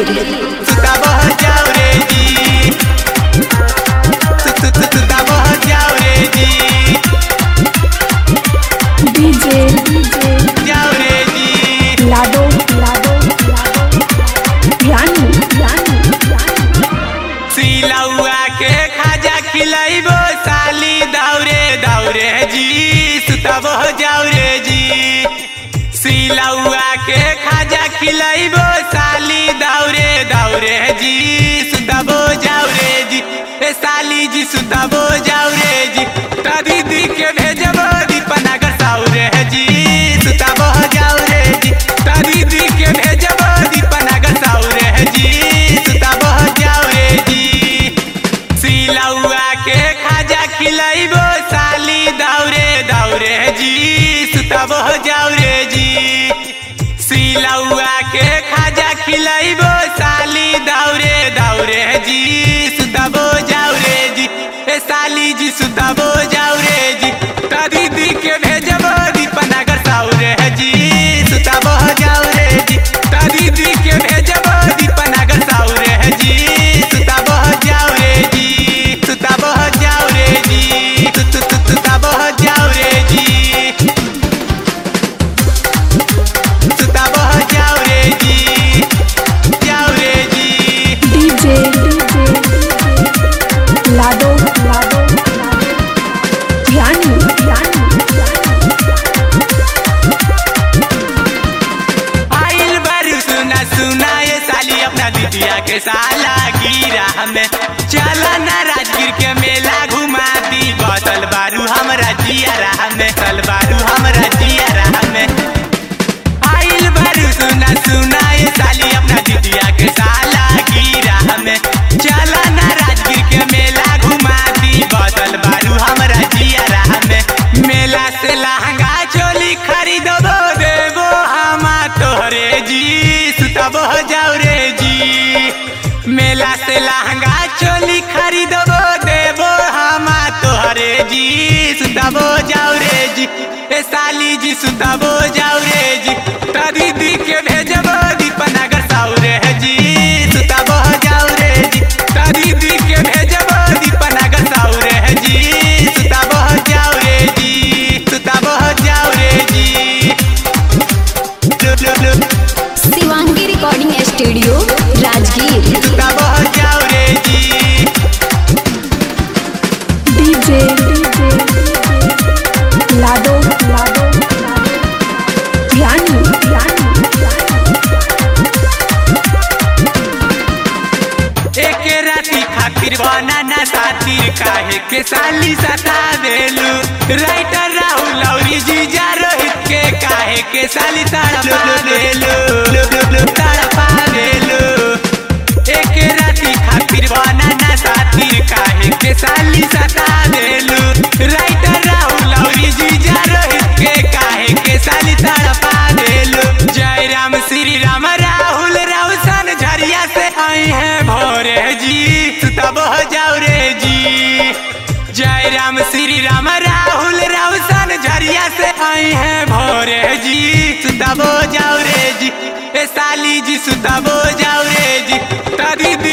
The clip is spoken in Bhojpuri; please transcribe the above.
राजगीर। सुता बह जाओ रे जी, सुता बह जाओ रे जी, डीजे जाओ रे जी। लाडो रानू सिलौआ के खाजा खिलाइबो साली दौरे दौरे जी, सुता बह जाओ रे जी। सिलौआ के खाजा खिलाइबो साली दौरे दौरे जी, सुता बह जाओ रे जी। ए साली जी सुता बह जाओ रे जी, ता दीदी के भेजबो दीपनगर साउरे जी, सुता बह जाओ रे जी, ता दीदी के भेजबो दीपनगर साउरे जी, सुता बह जाओ रे जी। सिलौआ के खाजा खिलाइबो साली दौरे दौरे जी, सुता बह जाओ रे जी। सिलौआ के खाजा खिलाइबो साली दौरे दौरे जी, सुता बह जाओ रे जी। ए साली जी सुता बह जाओ रे जी, ता दीदी के भेजबो दीपनगर साउरे जी, सुता बह जाओ रे जी, ता दीदी के भेजबो दीपनगर साउरे जी, सुता बह जाओ रे जी, सुता बह जाओ रे जी, सुता बह जाओ रे जी, सुता बह जाओ रे जी, जाओ रे जी। डीजे लाडो रानू आइल बारू सुना सुना ये साली अपना दीदिया के साला गिरा हमें, चला ना राजगीर के मेला घुमा दी, बसल बारू हमरा जिया रहा में, चल बारू हमरा जिया रहा में। आइल बारू सुना सुना ये साली अपना दीदिया के साला गिरा हमें, चला ना राजगीर के मेला घुमा दी, बसल बारू हमरा जिया रहा में। मेला से लहंगा चोली खरीदबो देबो हमा तोहरे जी, सुता बह जाओ रे जी। मेला से लहंगा चोली खरीदबो देबो हमा तोहरे जी, सुता बह जाओ रे जी। ए साली जी सुता बह जाओ रे जी, ता दीदी के भेजबो दीपनगर साउरे जी, सुता बह जाओ रे जी, ता दीदी के भेजबो दीपनगर साउरे जी, सुता बह जाओ रे जी, सुता बह जाओ रे जी। Shivangi recording studio Rajgir. सुता बह जाओ रे जी। डीजे लाडो रानू एक राती खातिर बनाना सातिर, काहे के साली सतावेलू, राइटर राहुल लौरी जीजा रोहित के काहे के साली तड़पावेलू। एक राती खातिर बनाना सातिर, काहे के साली सतावेलू, राइटर राहुल लौरी जीजा रोहित के काहे के साली तड़पावेलू। जय राम श्री राम राहुल राउसन झरिया से आई हैं भोरे जी, सुता बह जाओ रे जी। जय राम श्री राम राहुल राउसन झरिया से आई हैं भोरे जी, सुता बह जाओ रे जी। ए साली जी सुता बह जाओ रे जी, ता दीदी